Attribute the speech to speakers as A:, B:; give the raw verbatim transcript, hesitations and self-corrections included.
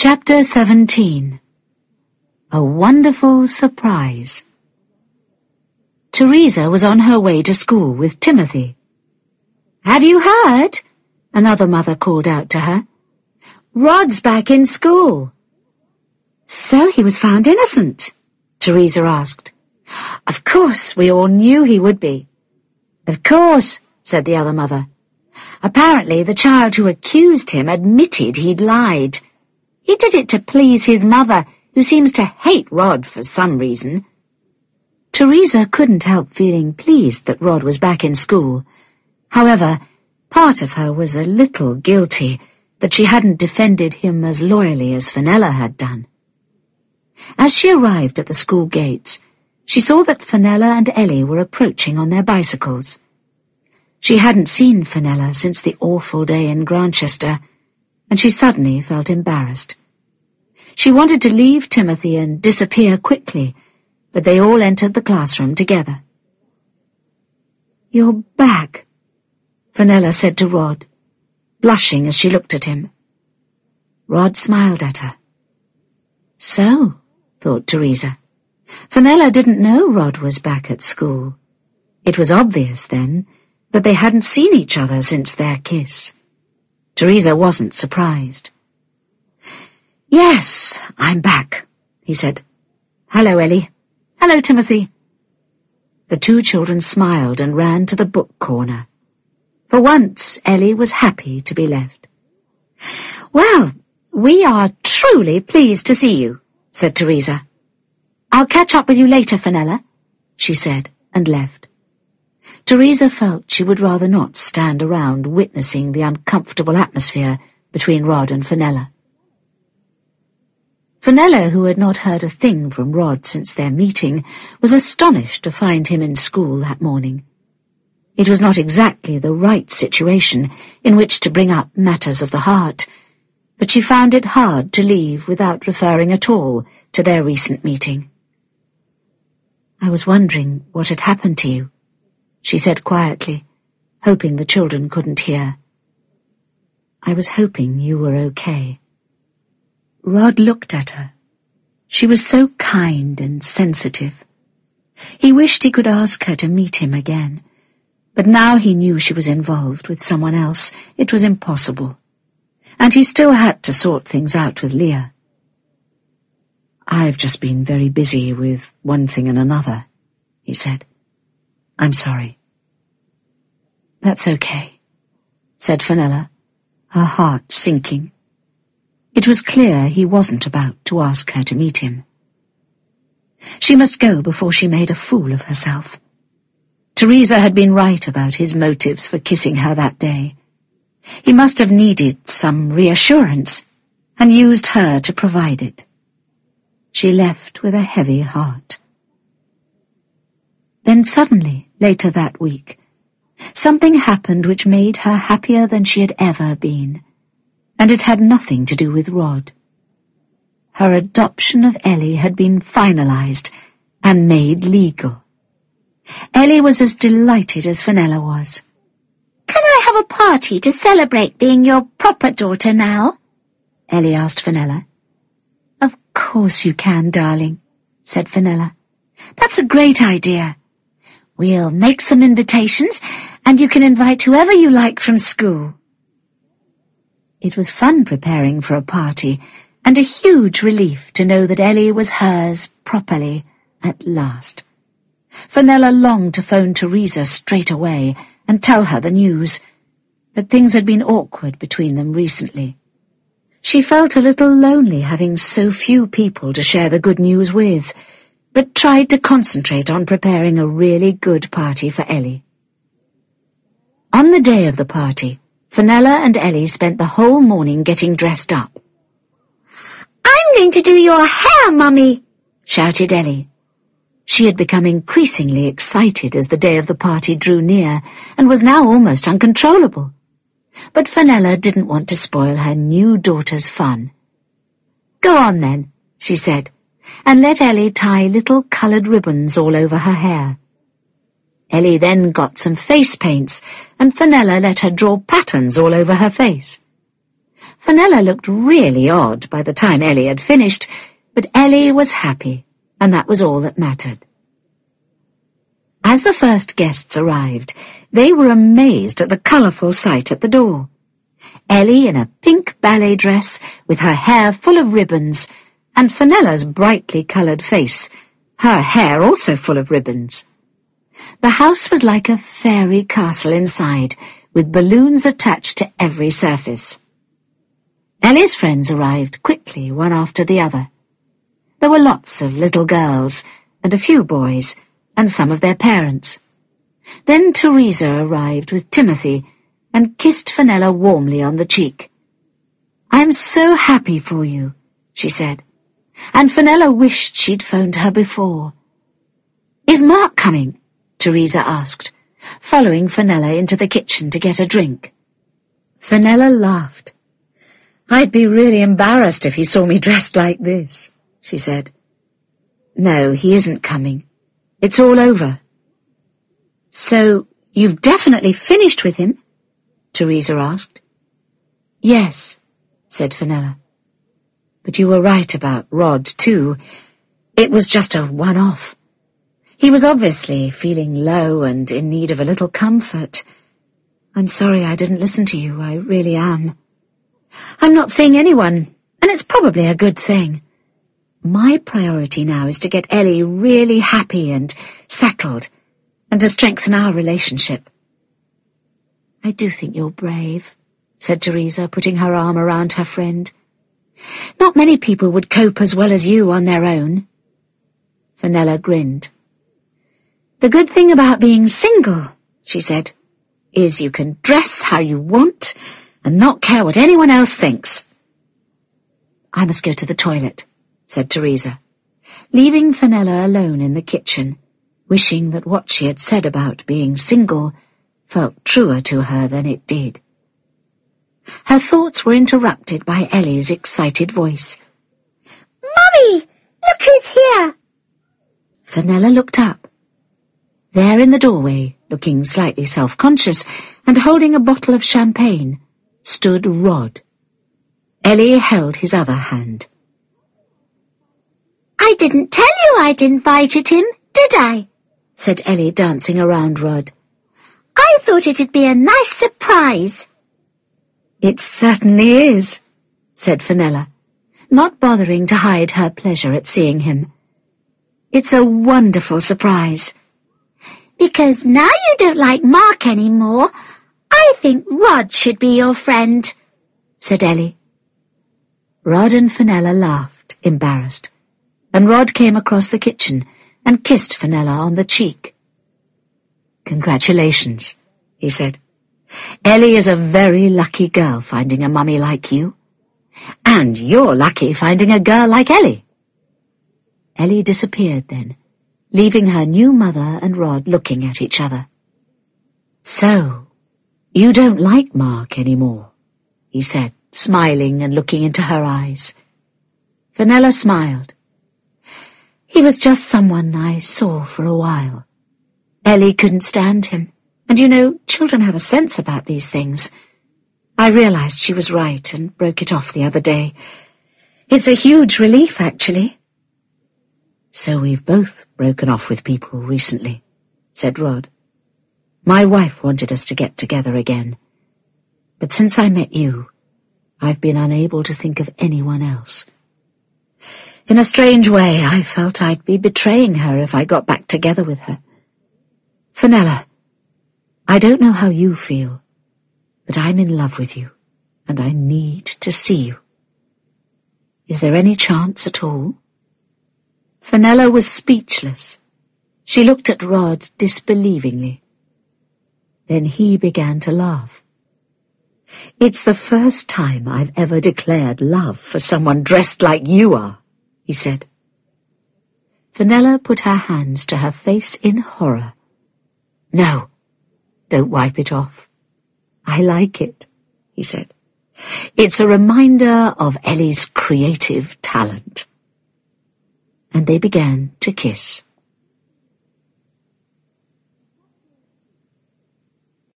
A: Chapter seventeen. A Wonderful Surprise. Teresa was on her way to school with Timothy. "Have you heard?" another mother called out to her. "Rod's back in school." "So he was found innocent?" Teresa asked. "Of course, we all knew he would be." "Of course," said the other mother. "Apparently the child who accused him admitted he'd lied. He did it to please his mother, who seems to hate Rod for some reason." Teresa couldn't help feeling pleased that Rod was back in school. However, part of her was a little guilty that she hadn't defended him as loyally as Fenella had done. As she arrived at the school gates, she saw that Fenella and Ellie were approaching on their bicycles. She hadn't seen Fenella since the awful day in Grantchester, and she suddenly felt embarrassed. She wanted to leave Timothy and disappear quickly, but they all entered the classroom together. "You're back," Fenella said to Rod, blushing as she looked at him. Rod smiled at her. So, thought Teresa, Fenella didn't know Rod was back at school. It was obvious, then, that they hadn't seen each other since their kiss. Teresa wasn't surprised. "Yes, I'm back," he said. "Hello, Ellie. Hello, Timothy." The two children smiled and ran to the book corner. For once, Ellie was happy to be left. "Well, we are truly pleased to see you," said Teresa. "I'll catch up with you later, Fenella," she said, and left. Teresa felt she would rather not stand around witnessing the uncomfortable atmosphere between Rod and Fenella. Fenella, who had not heard a thing from Rod since their meeting, was astonished to find him in school that morning. It was not exactly the right situation in which to bring up matters of the heart, but she found it hard to leave without referring at all to their recent meeting. "I was wondering what had happened to you," she said quietly, hoping the children couldn't hear. "I was hoping you were okay." Rod looked at her. She was so kind and sensitive. He wished he could ask her to meet him again, but now he knew she was involved with someone else. It was impossible, and he still had to sort things out with Leah. "I've just been very busy with one thing and another," he said. "I'm sorry." "That's okay," said Fenella, her heart sinking. It was clear he wasn't about to ask her to meet him. She must go before she made a fool of herself. Teresa had been right about his motives for kissing her that day. He must have needed some reassurance, and used her to provide it. She left with a heavy heart. Then suddenly, later that week, something happened which made her happier than she had ever been, and it had nothing to do with Rod. Her adoption of Ellie had been finalized and made legal. Ellie was as delighted as Fenella was.
B: "Can I have a party to celebrate being your proper daughter now?"
A: Ellie asked Fenella. "Of course you can, darling," said Fenella. "That's a great idea. We'll make some invitations, and you can invite whoever you like from school." It was fun preparing for a party, and a huge relief to know that Ellie was hers properly at last. Fenella longed to phone Teresa straight away and tell her the news, but things had been awkward between them recently. She felt a little lonely having so few people to share the good news with, but tried to concentrate on preparing a really good party for Ellie. On the day of the party, Fenella and Ellie spent the whole morning getting dressed up.
B: "I'm going to do your hair, Mummy!"
A: shouted Ellie. She had become increasingly excited as the day of the party drew near, and was now almost uncontrollable. But Fenella didn't want to spoil her new daughter's fun. "Go on then," she said, and let Ellie tie little coloured ribbons all over her hair. Ellie then got some face paints, and Fenella let her draw patterns all over her face. Fenella looked really odd by the time Ellie had finished, but Ellie was happy, and that was all that mattered. As the first guests arrived, they were amazed at the colourful sight at the door. Ellie in a pink ballet dress with her hair full of ribbons, and Fenella's brightly coloured face, her hair also full of ribbons. The house was like a fairy castle inside, with balloons attached to every surface. Ellie's friends arrived quickly, one after the other. There were lots of little girls, and a few boys, and some of their parents. Then Teresa arrived with Timothy, and kissed Fenella warmly on the cheek. "I'm so happy for you," she said, and Fenella wished she'd phoned her before. "Is Mark coming?" Teresa asked, following Fenella into the kitchen to get a drink. Fenella laughed. "I'd be really embarrassed if he saw me dressed like this," she said. "No, he isn't coming. It's all over." "So you've definitely finished with him?" Teresa asked. "Yes," said Fenella. "But you were right about Rod, too. It was just a one-off. He was obviously feeling low and in need of a little comfort. I'm sorry I didn't listen to you, I really am. I'm not seeing anyone, and it's probably a good thing. My priority now is to get Ellie really happy and settled, and to strengthen our relationship." "I do think you're brave," said Teresa, putting her arm around her friend. "Not many people would cope as well as you on their own." Fenella grinned. "The good thing about being single," she said, "is you can dress how you want and not care what anyone else thinks." "I must go to the toilet," said Teresa, leaving Fenella alone in the kitchen, wishing that what she had said about being single felt truer to her than it did. Her thoughts were interrupted by Ellie's excited voice.
B: "Mummy, look who's here!"
A: Fenella looked up. There in the doorway, looking slightly self-conscious and holding a bottle of champagne, stood Rod. Ellie held his other hand.
B: "I didn't tell you I'd invited him, did I?"
A: said Ellie, dancing around Rod.
B: "I thought it'd be a nice surprise."
A: "It certainly is," said Fenella, not bothering to hide her pleasure at seeing him. "It's a wonderful surprise."
B: "Because now you don't like Mark anymore, I think Rod should be your friend,"
A: said Ellie. Rod and Fenella laughed, embarrassed, and Rod came across the kitchen and kissed Fenella on the cheek. "Congratulations," he said. "Ellie is a very lucky girl finding a mummy like you. And you're lucky finding a girl like Ellie." Ellie disappeared then, leaving her new mother and Rod looking at each other. "So, you don't like Mark anymore," he said, smiling and looking into her eyes. Fenella smiled. "He was just someone I saw for a while. Ellie couldn't stand him, and you know, children have a sense about these things. I realized she was right and broke it off the other day. It's a huge relief, actually." "So we've both broken off with people recently," said Rod. "My wife wanted us to get together again. But since I met you, I've been unable to think of anyone else. In a strange way, I felt I'd be betraying her if I got back together with her. Fenella, I don't know how you feel, but I'm in love with you, and I need to see you. Is there any chance at all?" Fenella was speechless. She looked at Rod disbelievingly. Then he began to laugh. "It's the first time I've ever declared love for someone dressed like you are," he said. Fenella put her hands to her face in horror. "No, don't wipe it off. I like it," he said. "It's a reminder of Ellie's creative talent." And they began to kiss.